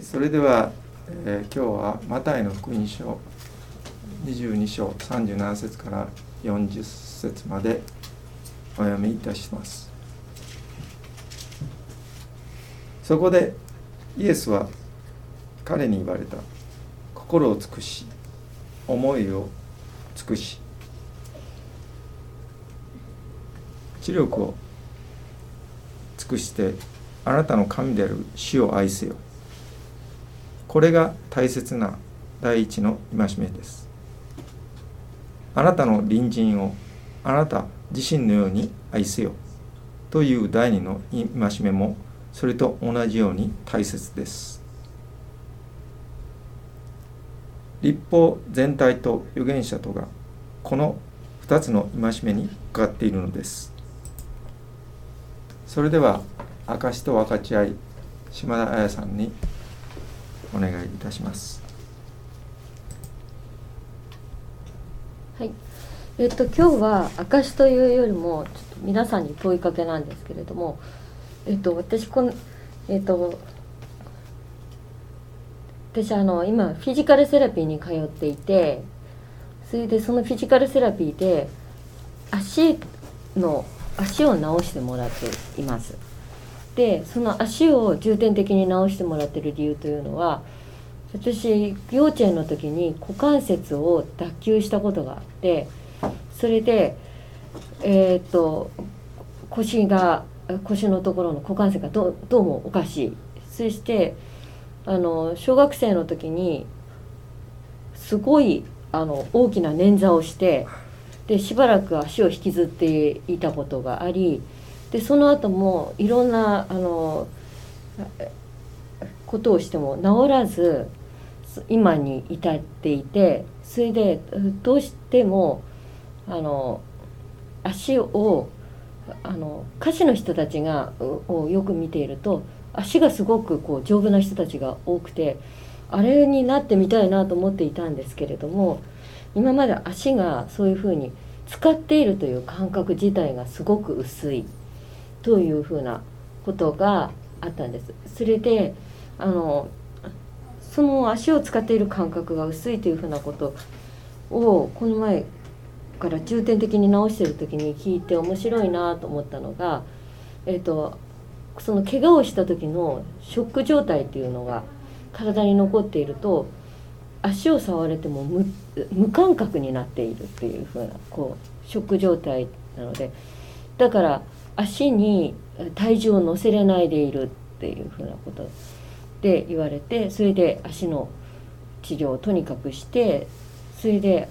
それでは、今日はマタイの福音書22章37節から40節までお読みいたします。そこでイエスは彼に言われた。心を尽くし、思いを尽くし、知力を尽くしてあなたの神である主を愛せよ。これが大切な第一の戒めです。あなたの隣人をあなた自身のように愛せよという第二の戒めもそれと同じように大切です。律法全体と預言者とがこの2つの戒めにかかっているのです。それでは証と分かち合い、島田彩さんにお願いいたします。 はい、今日は証というよりもちょっと皆さんに問いかけなんですけれども、私私今フィジカルセラピーに通っていて、それでそのフィジカルセラピーで足を治してもらっています。でその足を重点的に治してもらっている理由というのは、私幼稚園の時に股関節を脱臼したことがあって、それで腰のところの股関節がどうもおかしい。そして小学生の時にすごい大きな捻挫をして、でしばらく足を引きずっていたことがあり、でその後もいろんなことをしても治らず今に至っていて、それでどうしても足を歌手の人たちをよく見ていると足がすごく丈夫な人たちが多くて、あれになってみたいなと思っていたんですけれども、今まで足がそういうふうに使っているという感覚自体がすごく薄いというふうなことがあったんです。それでその足を使っている感覚が薄いというふうなことをこの前から重点的に直している時に聞いて面白いなと思ったのが、その怪我をした時のショック状態っていうのが体に残っていると、足を触れても無感覚になっているっていう風なショック状態なので、だから足に体重を乗せれないでいるっていう風なことで言われて、それで足の治療をとにかくして、それで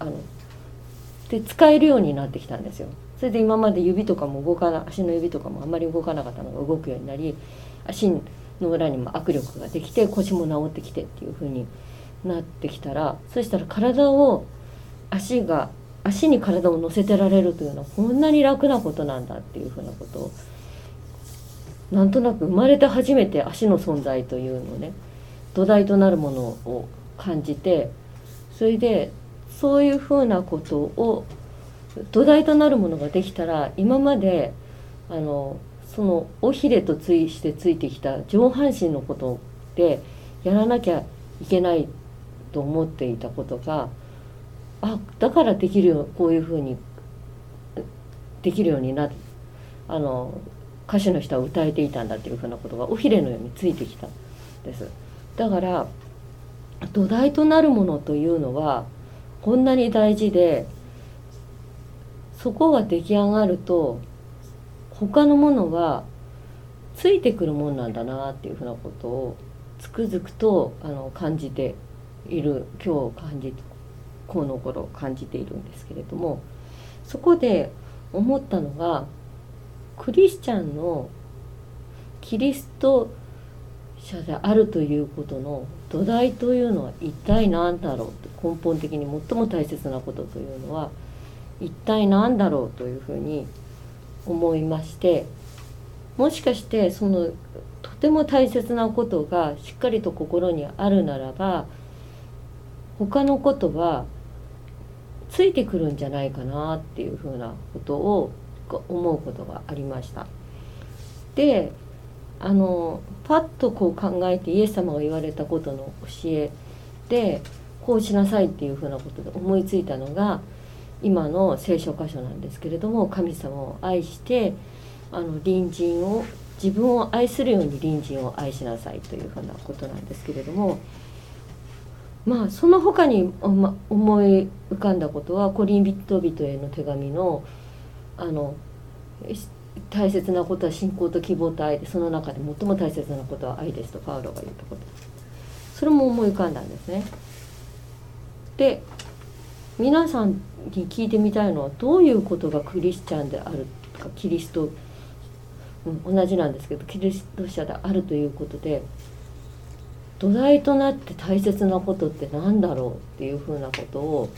使えるようになってきたんですよ。それで今まで足の指とかもあんまり動かなかったのが動くようになり、足の裏にも握力ができて腰も治ってきてっていう風になってきたら、そしたら足に体を乗せてられるというのはこんなに楽なことなんだっていう風なことを、なんとなく生まれて初めて足の存在というのをね、土台となるものを感じて、それでそういう風なことを土台となるものができたら、今までその尾ひれとしてついてきた上半身のことでやらなきゃいけないと思っていたことが、だからこういうふうにできるようになる、歌手の人は歌えていたんだっていうふうなことが尾ひれのようについてきたんです。だから土台となるものというのはこんなに大事で、そこが出来上がると他のものがついてくるもんなんだなっていうふうなことをつくづくと感じている、この頃感じているんですけれども、そこで思ったのが、クリスチャンのキリスト者であるということの土台というのは一体何だろうと、根本的に最も大切なことというのは一体何だろうというふうに思いまして、もしかしてそのとても大切なことがしっかりと心にあるならば、他のことはついてくるんじゃないかなっていうふうなことを思うことがありました。でパッとこう考えてイエス様が言われたことの教えでこうしなさいっていうふうなことで思いついたのが今の聖書箇所なんですけれども、神様を愛して隣人を自分を愛するように隣人を愛しなさいというふうなことなんですけれども、まあその他に思い浮かんだことはコリン人々への手紙の大切なことは信仰と希望と愛で、その中で最も大切なことは愛ですとパウロが言ったこと、それも思い浮かんだんですね。で皆さんに聞いてみたいのは、どういうことがクリスチャンであるとかキリスト、同じなんですけどキリスト者であるということで土台となって大切なことって何だろうっていうふうなことを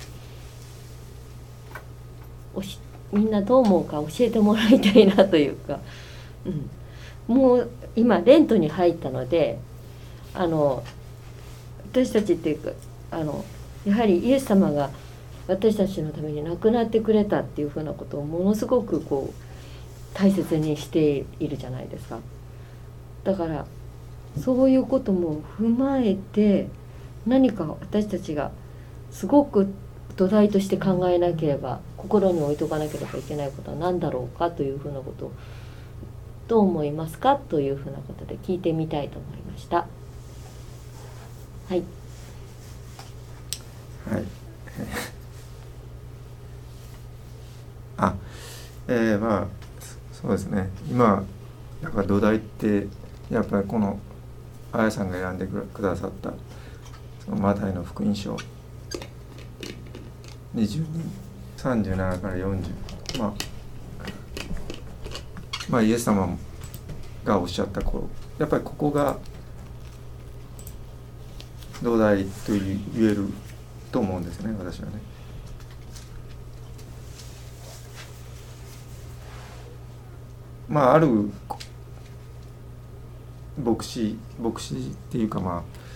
みんなどう思うか教えてもらいたいなというか、もう今レントに入ったので私たちっていうかやはりイエス様が私たちのために亡くなってくれたっていうふうなことをものすごくこう大切にしているじゃないですか。だからそういうことも踏まえて何か私たちがすごく土台として考えなければ、心に置いとかなければいけないことは何だろうかというふうなことをどう思いますかというふうなことで聞いてみたいと思いました。はい。 はい。まあそうですね。今だから土台ってやっぱりこのあやさんが選んでくださったそのマタイの福音書2237から40、まあイエス様がおっしゃったやっぱりここが土台と言えると思うんですね、私はね。まあある牧師っていうか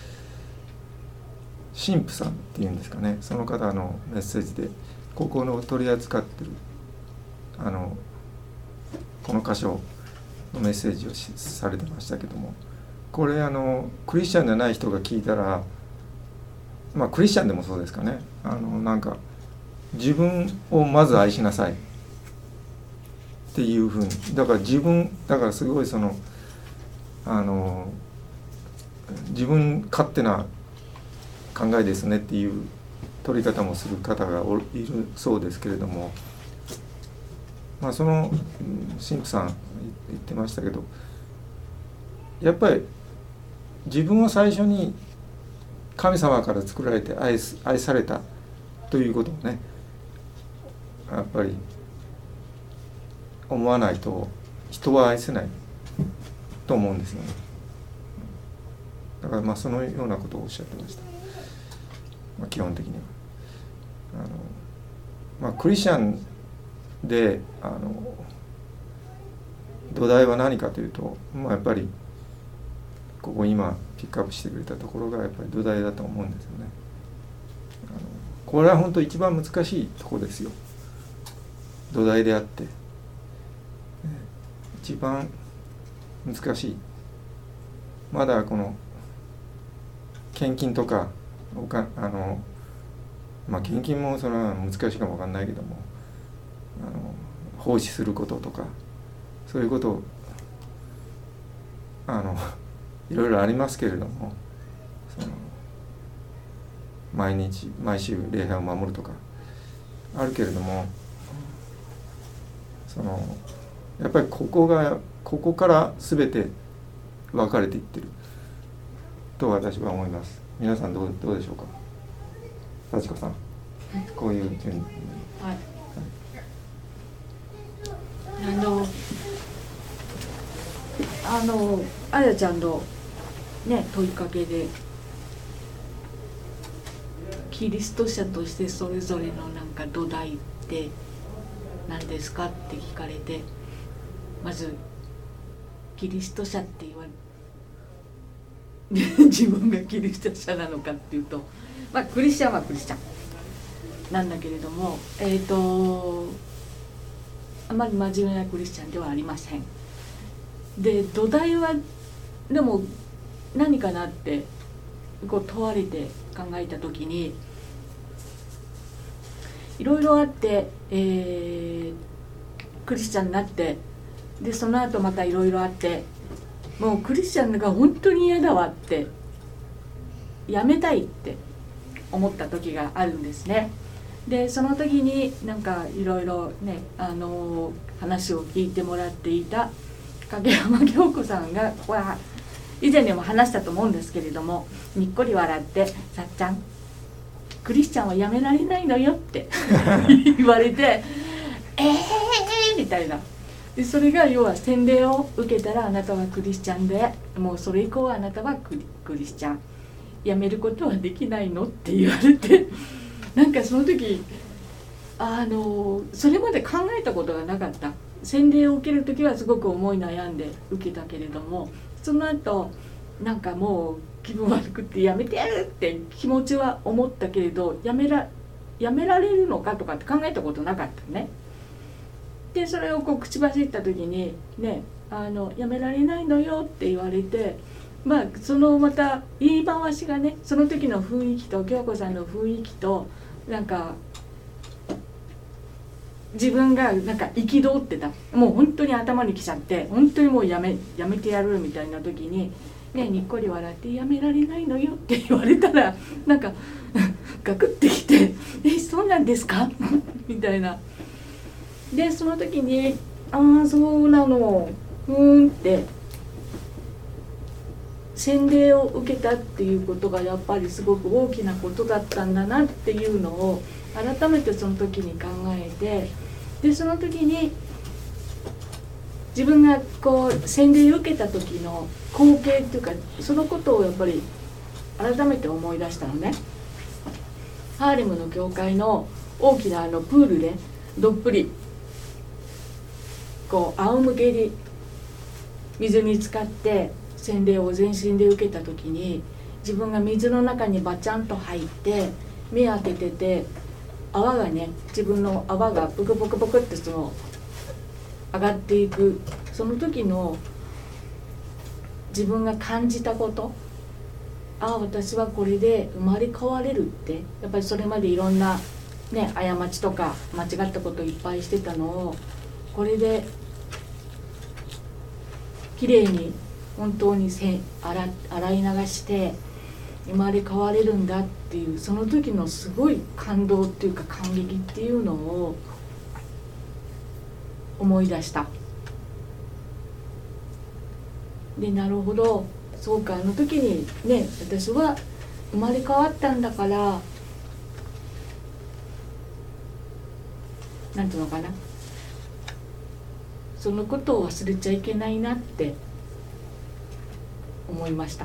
神父さんっていうんですかね、その方のメッセージでここの取り扱ってるこの箇所のメッセージをされてましたけども、これクリスチャンじゃない人が聞いたら、クリスチャンでもそうですかね、なんか自分をまず愛しなさいっていうふうに、だからすごい自分勝手な考えですねっていう取り方もする方がいるそうですけれども、その神父さん言ってましたけど、やっぱり自分を最初に神様から作られて愛されたということをね、やっぱり思わないと人は愛せないと思うんですよね。だからそのようなことをおっしゃってました。基本的にはクリスチャンで土台は何かというと、やっぱりここ今ピックアップしてくれたところがやっぱり土台だと思うんですよね。これは本当一番難しいところですよ。土台であって一番難しい。まだこの献金とか献金もそれは難しいかもわかんないけども、奉仕することとかそういうこといろいろありますけれども、毎週礼拝を守るとかあるけれども、やっぱりここから全て分かれていってると私は思います。皆さんどうでしょうか。幸子さん、こういう順に。 はい。あやちゃんのね問いかけで、キリスト者としてそれぞれの土台って何ですかって聞かれて、まずキリスト者って言われ自分がキリスト者なのかっていうと、クリスチャンはクリスチャンなんだけれども、あまり真面目なクリスチャンではありません。で土台はでも何かなってこう問われて考えた時に、いろいろあって、クリスチャンになって、でその後またいろいろあって、もうクリスチャンが本当に嫌だわって、やめたいって思った時があるんですね。でその時になんかいろいろね、話を聞いてもらっていた影山京子さんが以前にも話したと思うんですけれども、にっこり笑って「さっちゃんクリスチャンはやめられないのよ」って言われてみたいな。でそれが要は洗礼を受けたらあなたはクリスチャンで、もうそれ以降はあなたはクリスチャン、やめることはできないのって言われて、なんかその時それまで考えたことがなかった。洗礼を受ける時はすごく思い悩んで受けたけれども、その後なんかもう気分悪くってやめてやるって気持ちは思ったけれど、やめられるのかとかって考えたことなかったね。でそれをこう口走った時にね、やめられないのよって言われて、まあそのまた言い回しがね、その時の雰囲気と京子さんの雰囲気となんか自分がなんか憤ってた、もう本当に頭にきちゃって、本当にもうやめてやるみたいな時に、ね、にっこり笑って「やめられないのよ」って言われたら、なんかガクってきて「そうなんですか?」みたいな。でその時に「ああそうなのって洗礼を受けたっていうことがやっぱりすごく大きなことだったんだなっていうのを改めてその時に考えて、でその時に自分がこう洗礼を受けた時の光景っていうか、そのことをやっぱり改めて思い出したのね。ハーレムの教会の大きなプールでどっぷりこう仰向けに水に浸かって洗礼を全身で受けた時に、自分が水の中にバチャンと入って目開けてて、泡がね、自分の泡がブクブクブクってその上がっていく、その時の自分が感じたこと、ああ私はこれで生まれ変われるって、やっぱりそれまでいろんなね過ちとか間違ったことをいっぱいしてたのを、これできれいに本当に洗い流して生まれ変われるんだっていう、その時のすごい感動っていうか感激っていうのを思い出した。でなるほど、そうか、あの時にね私は生まれ変わったんだから、なんていうのかな、そのことを忘れちゃいけないなって思いました。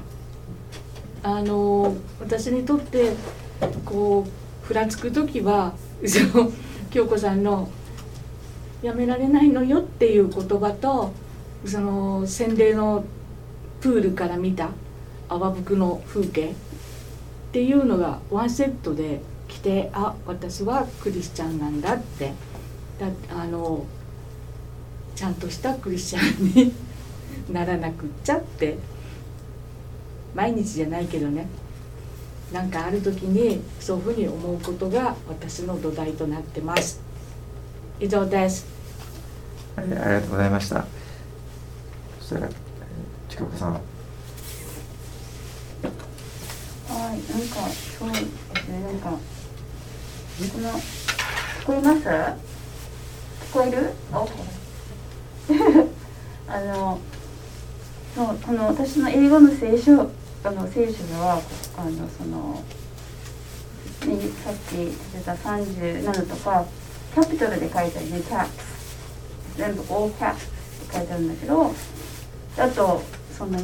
私にとってこうふらつく時はその京子さんの「やめられないのよ」っていう言葉と、その洗礼のプールから見た泡吹くの風景っていうのがワンセットで来て、あ、私はクリスチャンなんだって、ちゃんとしたクリスチャンにならなくっちゃって、毎日じゃないけどね、なんかある時にそういうふうに思うことが私の土台となってます。以上です。 ありがとうございました。そしたらちかこさん。 はい、なんかそうですね、なんかこの聞こえます？聞こえる？ OK そう、この私の英語の聖書ではその、ね、さっき言ってた37とかキャピトルで書いてあるね、キャップス全部 all caps って書いてあるんだけど、あとその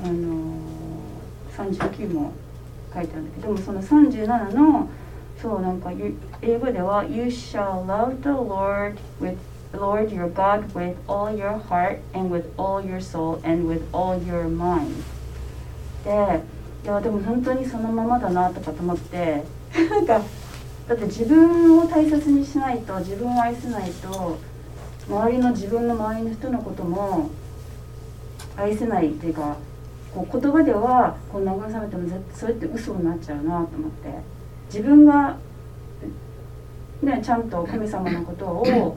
39も書いてあるんだけども、その37のそうなんか英語では You shall love the Lord your God with all your heart and with all your soul and with all your mind で、いやでも本当にそのままだなとかと思ってなんかだって自分を大切にしないと、自分を愛せないと自分の周りの人のことも愛せないっていうか、 こう言葉ではこう慰めてもそれって嘘になっちゃうなと思って、自分が、ね、ちゃんと神様のことを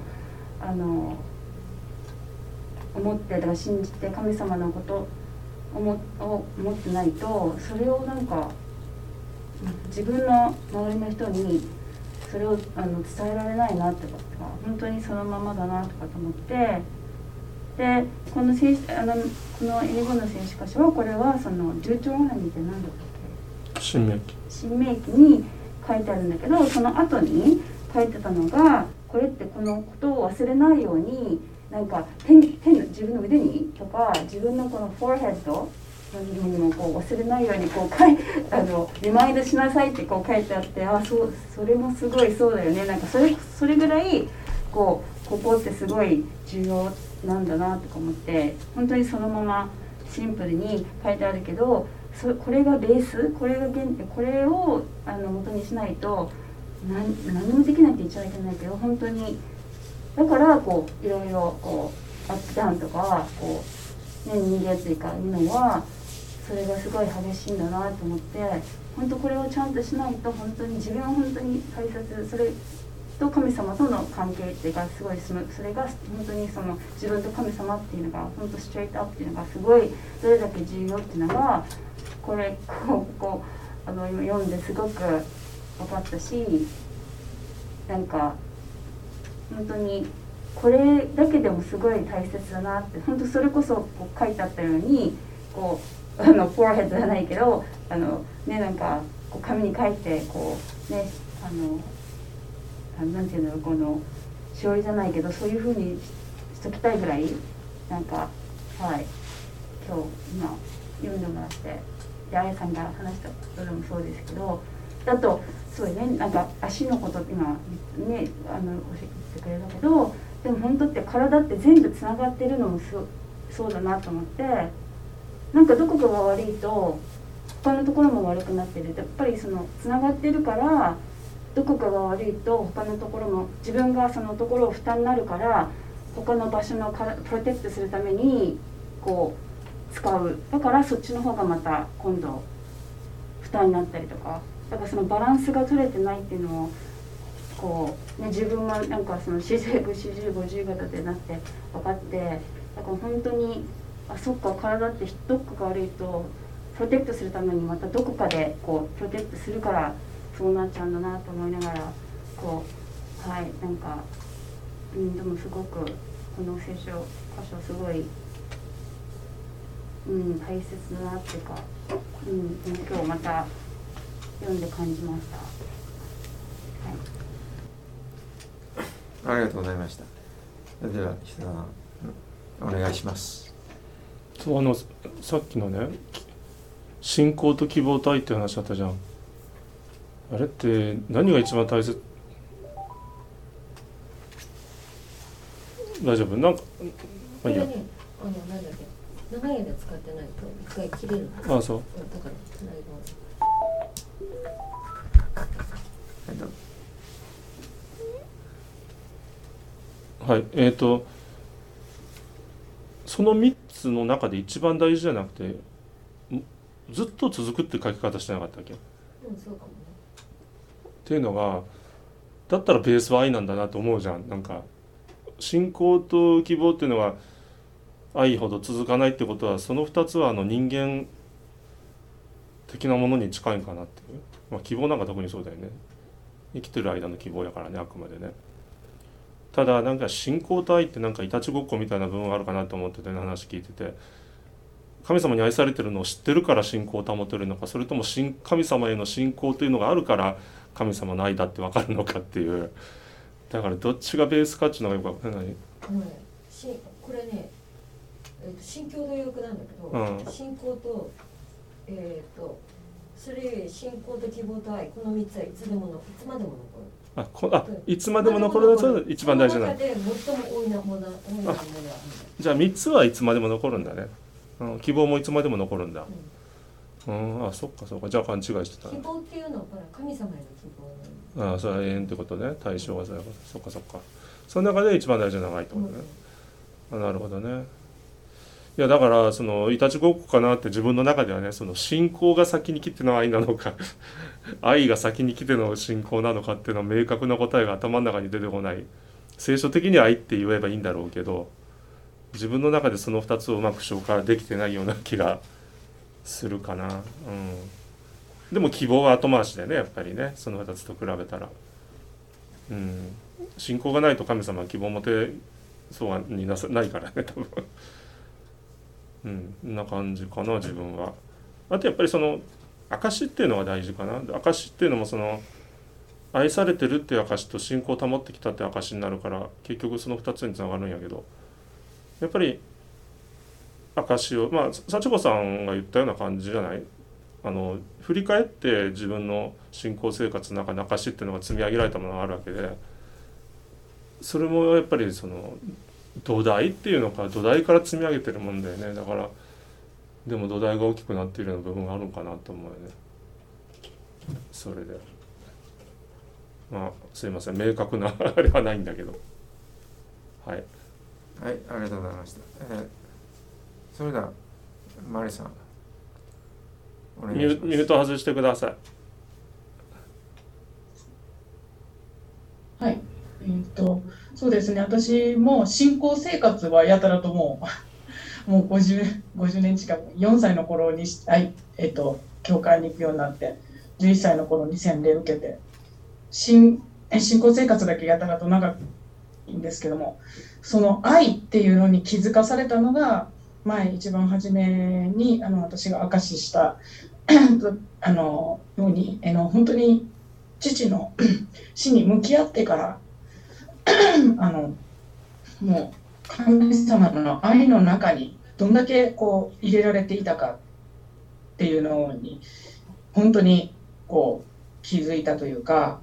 思ってだから信じて神様のことを思ってないと、それをなんか自分の周りの人にそれを伝えられないなってことが本当にそのままだなとかと思って、でこのこの英語の聖書箇所はこれはそのデュートロノミーって何だったっけ、 新明記に書いてあるんだけど、その後に書いてたのが、これってこのことを忘れないようになんか手の自分の腕にとか自分のこのフォーヘッドにもこう忘れないようにこうリマインドしなさいってこう書いてあって、それもすごいそうだよね、なんかそれぐらいここってすごい重要なんだなとか思って、本当にそのままシンプルに書いてあるけど、これがベース、これが原点、これを元にしないと何もできないって言っちゃいけないけど、本当にだからこういろいろこうアップダウンとかこう、ね、人間っていうかいうのはそれがすごい激しいんだなと思って、本当これをちゃんとしないと本当に自分は本当に大切、それと神様との関係っていうかすごいそれが本当にその自分と神様っていうのが本当ストレートアップっていうのがすごいどれだけ重要っていうのが今読んですごく分かったし、なんか本当にこれだけでもすごい大切だなって、本当それこそこう書いてあったようにこうフォアヘッドじゃないけどなんかこう紙に書いてこうねなんていうのこのしおりじゃないけどそういう風にしときたいぐらいなんかはい今読んでもらってであやさんが話したことでもそうですけど、だとそうねなんか足のこと今ね教えてくれたけど、でも本当って体って全部つながってるのもそうだなと思って、なんかどこかが悪いと他のところも悪くなってる、やっぱりそのつながってるからどこかが悪いと他のところも自分がそのところを負担になるから、他の場所のプロテクトするためにこう使う、だからそっちの方がまた今度負担になったりとか、だからそのバランスが取れてないっていうのをこう、ね、自分はなんかその4050型でなって分かって、だから本当にそっか体ってどっかが悪いとプロテクトするためにまたどこかでこうプロテクトするからそうなっちゃうんだなと思いながらこうはいなんか、でもすごくこの聖書箇所すごい、大切だなっていうか、今日また読んで感じました。はい、 ありがとうございました。では石田さんお願いします。 そうさっきのね信仰と希望と愛って話あったじゃん。あれって何が一番大切？大丈夫？なんかこれね、なんだっけ、長い間使ってないと一回切れる。 ああそう。 だからつないではい、その3つの中で一番大事じゃなくてずっと続くって書き方してなかったっけ？ そうかもね。 っていうのがだったらベースは愛なんだなと思うじゃん。なんか信仰と希望っていうのが愛ほど続かないってことはその2つは人間的なものに近いんかなっていう、希望なんか特にそうだよね。生きてる間の希望やからね、あくまでね。ただなんか信仰と愛ってなんかいたちごっこみたいな部分があるかなと思ってて、話聞いてて、神様に愛されてるのを知ってるから信仰を保てるのか、それとも神様への信仰というのがあるから神様の愛だって分かるのかっていう、だからどっちがベースかっていうのがよく分からない。 これね、信教の欲なんだけど、信仰とそれ信仰と希望と愛、この3つはいつまでも残る。 いつまでも残るのが一番大事なの。 その中で最も多いものはじゃあ3つはいつまでも残るんだね。希望もいつまでも残るんだ。そっかそっか、じゃあ勘違いしてた。 希望っていうのは神様への希望。 それは永遠ってことね。対象がそっかそっか。その中で一番大事なのが愛ってことね。なるほどね。 いやだからそのいたちごっこかなって自分の中ではね、その信仰が先に来ての愛なのか愛が先に来ての信仰なのかっていうのは明確な答えが頭の中に出てこない。聖書的には愛って言えばいいんだろうけど、自分の中でその2つをうまく消化できてないような気がするかな。でも希望は後回しだよね、やっぱりね、その2つと比べたら。信仰がないと神様は希望を持てそうにないからね、多分。こんな感じかな、自分は。あとやっぱりその証っていうのが大事かな。証っていうのもその愛されてるっていう証と信仰を保ってきたっていう証になるから、結局その2つにつながるんやけど、やっぱり証を幸子さんが言ったような感じじゃない。振り返って自分の信仰生活の中に証っていうのが積み上げられたものがあるわけで、それもやっぱりその土台っていうのか、土台から積み上げてるもんだよね。だからでも土台が大きくなっているような部分があるのかなと思うよね。それですいません、明確なあれはないんだけど、はい、 はい、ありがとうございました。それではマリさんお願いします。 ミュート外してください。 はい、そうですね、私も信仰生活はやたらともう50年近く、4歳の頃に、教会に行くようになって、11歳の頃に洗礼を受けて、信仰生活だけやたらと長いんですけども、その愛っていうのに気づかされたのが、一番初めに私が証ししたように本当に父の死に向き合ってからもう神様の愛の中にどんだけこう入れられていたかっていうのに本当にこう気づいたというか、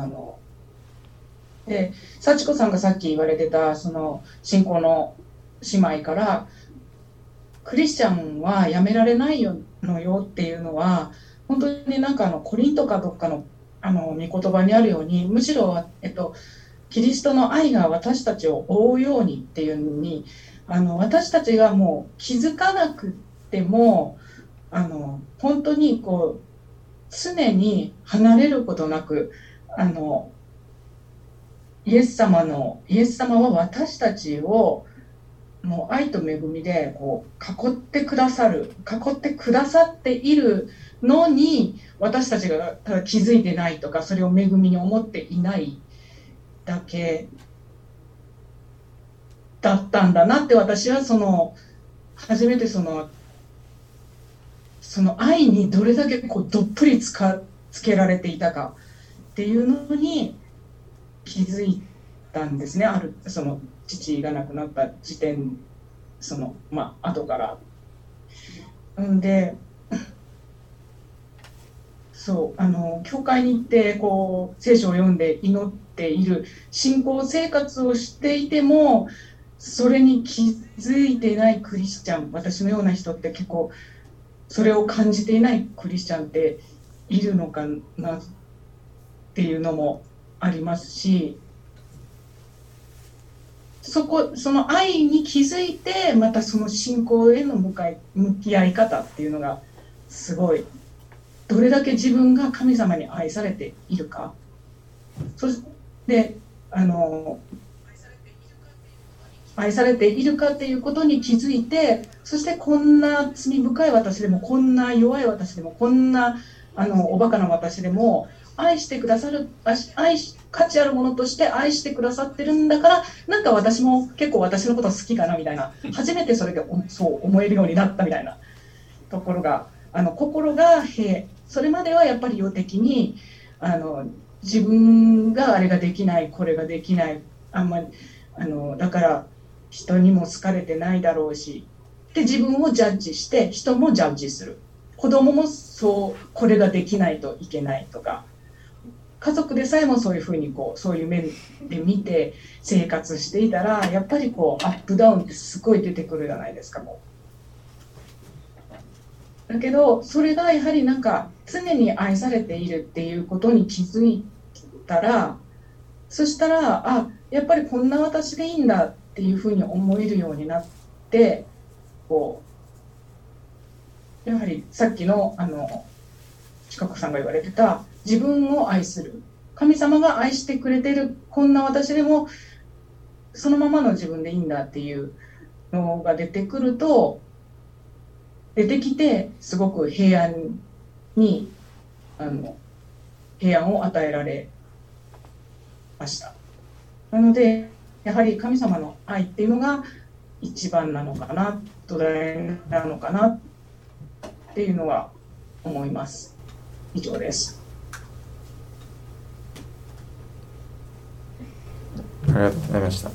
で幸子さんがさっき言われてたその信仰の姉妹からクリスチャンはやめられないのよっていうのは本当にコリントかどっかの御言葉にあるように、むしろキリストの愛が私たちを覆うようにっていうのに私たちがもう気づかなくても本当にこう常に離れることなくイエス様は私たちをもう愛と恵みでこう囲ってくださっているのに、私たちがただ気づいてないとかそれを恵みに思っていないだけだったんだなって、私は初めてその愛にどれだけこうどっぷりつけられていたかっていうのに気づいたんですね。その父が亡くなった時点後からで、教会に行ってこう聖書を読んで祈っている信仰生活をしていてもそれに気づいていないクリスチャン、私のような人って結構それを感じていないクリスチャンっているのかなっていうのもありますし、その愛に気づいてまたその信仰への向き合い方っていうのがすごい、どれだけ自分が神様に愛されているか、そして愛されているかっていうことに気づいて、そしてこんな罪深い私でもこんな弱い私でもこんなおバカな私でも愛してくださる、価値あるものとして愛してくださってるんだから、私も結構私のこと好きかなみたいな、初めてそれでそう思えるようになったみたいなところが心がそれまではやっぱり世的に自分があれができない、これができない、だから人にも好かれてないだろうしで自分をジャッジして人もジャッジする、子供もこれができないといけないとか、家族でさえもそういうふうにそういう面で見て生活していたら、やっぱりアップダウンってすごい出てくるじゃないですか。だけどそれがやはり常に愛されているっていうことに気づいたら、そしたらやっぱりこんな私でいいんだっていうふうに思えるようになって、 こうやはりさっきの近子さんが言われてた自分を愛する、神様が愛してくれてるこんな私でもそのままの自分でいいんだっていうのが出てきて、すごく平安を与えられました。なのでやはり神様の愛っていうのが一番なのかな、土台なのかなっていうのは思います。以上です。 ありがとうございました。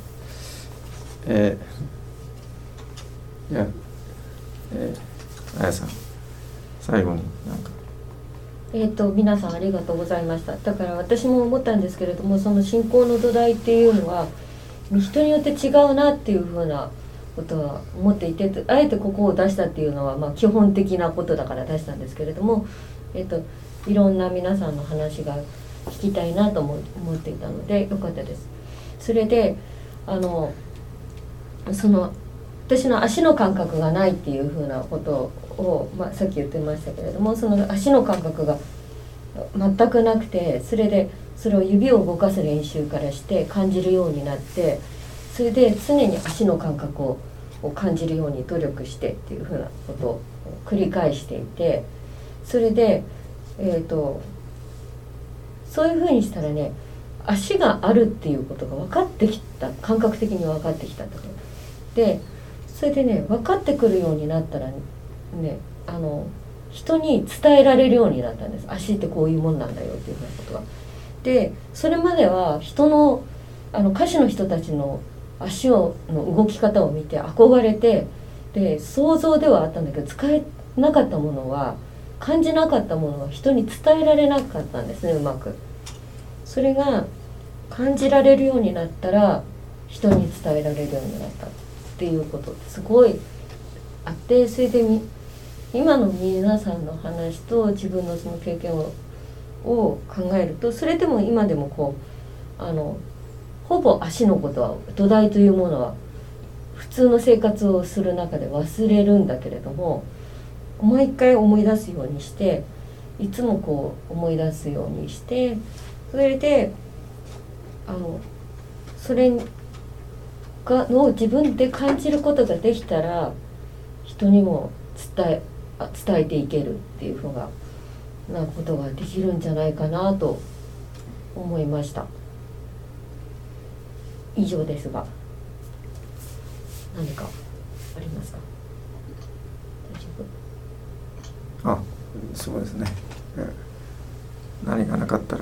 あやさん、最後になんか。 皆さんありがとうございました。だから私も思ったんですけれども、その信仰の土台っていうのは人によって違うなっていうふうなことは思っていて、あえてここを出したっていうのは基本的なことだから出したんですけれども、いろんな皆さんの話が聞きたいなと思っていたのでよかったです。それで私の足の感覚がないっていうふうなことを、さっき言ってましたけれども、その足の感覚が全くなくて、それを指を動かす練習からして感じるようになって、それで常に足の感覚を感じるように努力してっていうふうなことを繰り返していて、それでそういうふうにしたらね、足があるっていうことが分かってきた、感覚的に分かってきたと。でそれでね、分かってくるようになったらね、人に伝えられるようになったんです。足ってこういうもんなんだよっていうふうなことが。でそれまでは人の歌手の人たちの足の動き方を見て憧れて、で想像ではあったんだけど、使えなかったものは、感じなかったものは人に伝えられなかったんですね、うまく。それが感じられるようになったら人に伝えられるようになったっていうことすごいあって、それで今の皆さんの話と自分のその経験を考えると、それでも今でもほぼ足のことは、土台というものは普通の生活をする中で忘れるんだけれども、もう一回思い出すようにして、いつも思い出すようにして、それでそれを自分で感じることができたら、人にも伝えていけるっていうふうなことができるんじゃないかなと思いました。以上ですが、何かありますか？大丈夫？ そうですね。何がなかったら。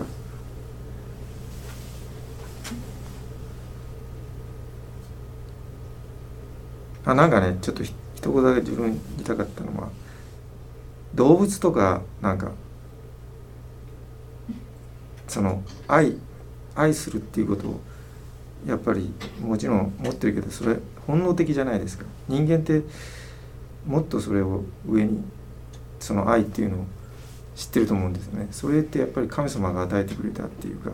なんかね、ちょっと一言だけ自分言いたかったのは、動物とかなんかその愛するっていうことをやっぱりもちろん持ってるけど、それ本能的じゃないですか。人間ってもっとそれを上に、その愛っていうのを知ってると思うんですよね。それってやっぱり神様が与えてくれたっていうか、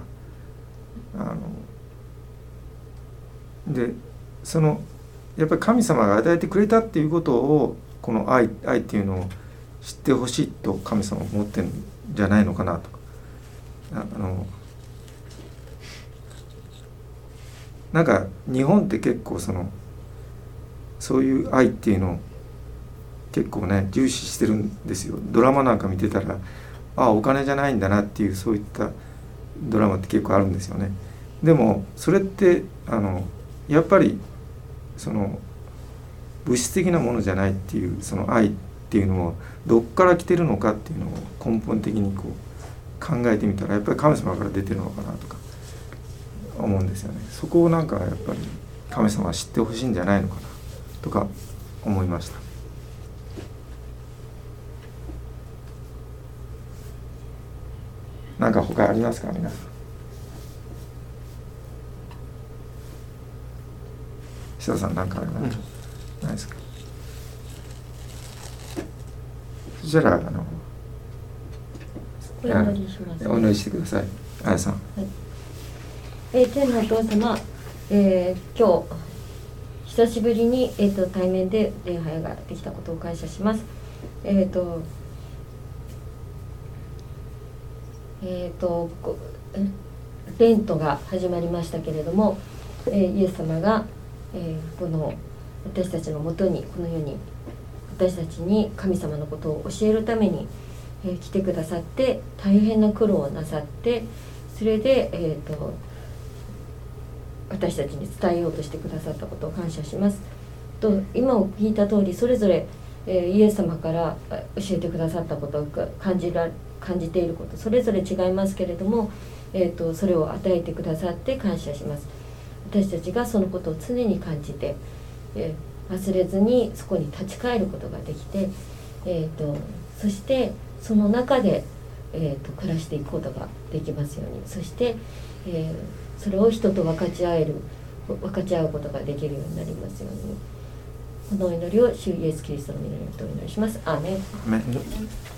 でやっぱり神様が与えてくれたっていうことを、この愛っていうのを知ってほしいと神様は思ってるんじゃないのかなと。なんか日本って結構そういう愛っていうのを結構ね重視してるんですよ。ドラマなんか見てたら、お金じゃないんだなっていう、そういったドラマって結構あるんですよね。でもそれってやっぱり物質的なものじゃないっていう、その愛っていうのをどっから来てるのかっていうのを根本的に考えてみたら、やっぱり神様から出てるのかなとか思うんですよね。そこをなんかやっぱり神様は知ってほしいんじゃないのかなとか思いました。なんか他ありますか、皆さん。久田さん、なんかありますか？ないですか？そしたらお祈りします、 お祈りしてください。あやさん。 天のお父様、今日久しぶりに、対面で礼拝ができたことを感謝します。レントが始まりましたけれども、イエス様が、この私たちのもとにこの世に私たちに神様のことを教えるために、来てくださって大変な苦労をなさって、それで、私たちに伝えようとしてくださったことを感謝します。と今を聞いた通りそれぞれ、イエス様から教えてくださったことを感じていることそれぞれ違いますけれども、それを与えてくださって感謝します。私たちがそのことを常に感じて、忘れずにそこに立ち返ることができて、そしてその中で、暮らしていくことができますように、そして、それを人と分かち合うことができるようになりますように、このお祈りを主イエスキリストの皆によってお祈りします。アーメン。 アーメン。